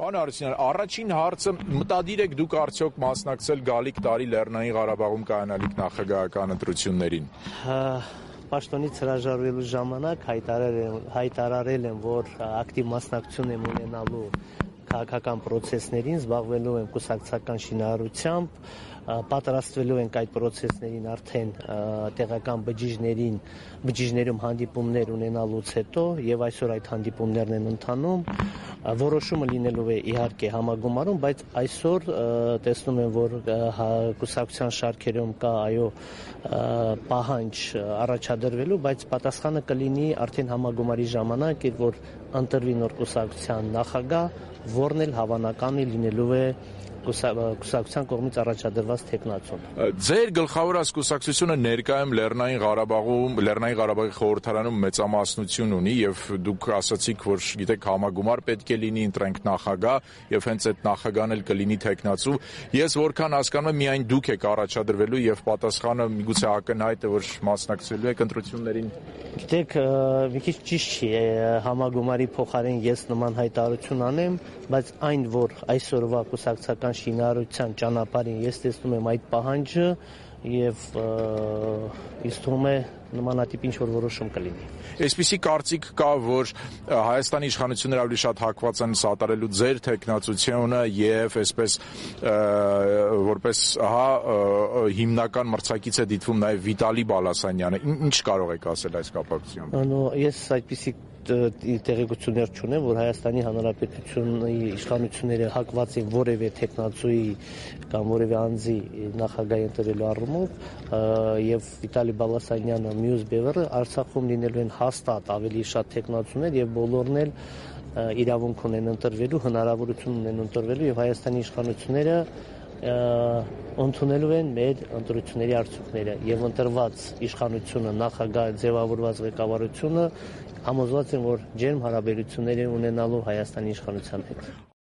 Պարոն Հարությունյան, առաջին հարցը մտադիր եք դուք արդյոք մասնակցել գալիք տարի Լեռնային Ղարաբաղում կայանալիք նախագահական ընտրություններին։ Պաշտոնից հրաժարվելու ժամանակ հայտարարել եմ, որ ակտիվ մասնակցություն եմ ունենալու քաղաքական process-ներին, զբաղվելու եմ կուսակցական շինարարությամբ, պատրաստվելու ենք այդ process-ներին արդեն տեղական բջիջներում հանդիպումներ ունենալուց հետո եւ այսօր այդ հանդիպումներն են ընթանում, որոշումը լինելու է իհարկե համագումարում, բայց այսօր տեսնում եմ, որ կուսակցության շարքերում կա պահանջ առաջադրվելու, բայց պատասխանը կլինի արդեն համագումարի ժամանակ, որ ընտրվի նոր կուսակցության նախագահ, որն էլ հավանական է լինելու է կուսակցության կողմից առաջադրված թեկնածուն։ Ձեր գլխավոր կուսակցությունը ներկայում Լեռնային Ղարաբաղի խորհրդարանում մեծամասնություն ունի եւ դուք ասացիք, որ գիտեք համագումար պետք է լինի, ընտրենք նախագահ եւ հենց այդ նախագահն էլ կլինի թեկնածու։ Ես որքան հասկանում եմ, միայն դուք եք առաջադրվելու եւ պատասխանը միգուցե ակնհայտ է, որ մասնակցելու եք ընտրություններին։ Գիտեք, մի քիչ ճիշտ չի, համագումարի փոխարեն ես նման հայտարարություն անեմ, բայց այն, որ այսօրվա կուսակցական շինարարության ճանապարհին ես տեսնում եմ այդ պահանջը եւ ինձ թվում է նմանատիպ ինչ-որ որոշում կլինի։ Այսպիսի կարծիք կա, որ Հայաստանի իշխանությունները ավելի շատ հակված են սատարելու ձեր թեկնածությունը եւ այսպես որպես հիմնական մրցակից է դիտվում նաեւ Վիտալի Բալասանյանը։ Ինչ կարող եք ասել այս կապակցությամբ։ Ես այդպիսի տեղեկություններ չունեմ, որ Հայաստանի Հանրապետությունի իշխանությունները հակված են որևէ թեկնածուի կամ որևէ անձի նախագահ ընտրելու առումով եւ Վիտալի Բալասանյանը մյուս բևեռը Արցախում լինելու են հաստատ ավելի շատ թեկնածուներ եւ բոլորն էլ իրավունք ունեն ընտրվելու, հնարավորություն ունեն ընտրվելու եւ Հայաստանի իշխանությունները ընդունելու են մեր ընտրությունների արդյունքները եւ ընտրված իշխանությունը նախագահ ձևավորված ղեկավարությունը համոզված են, որ ջերմ հարաբերություններ են ունենալու Հայաստանի իշխանության հետ։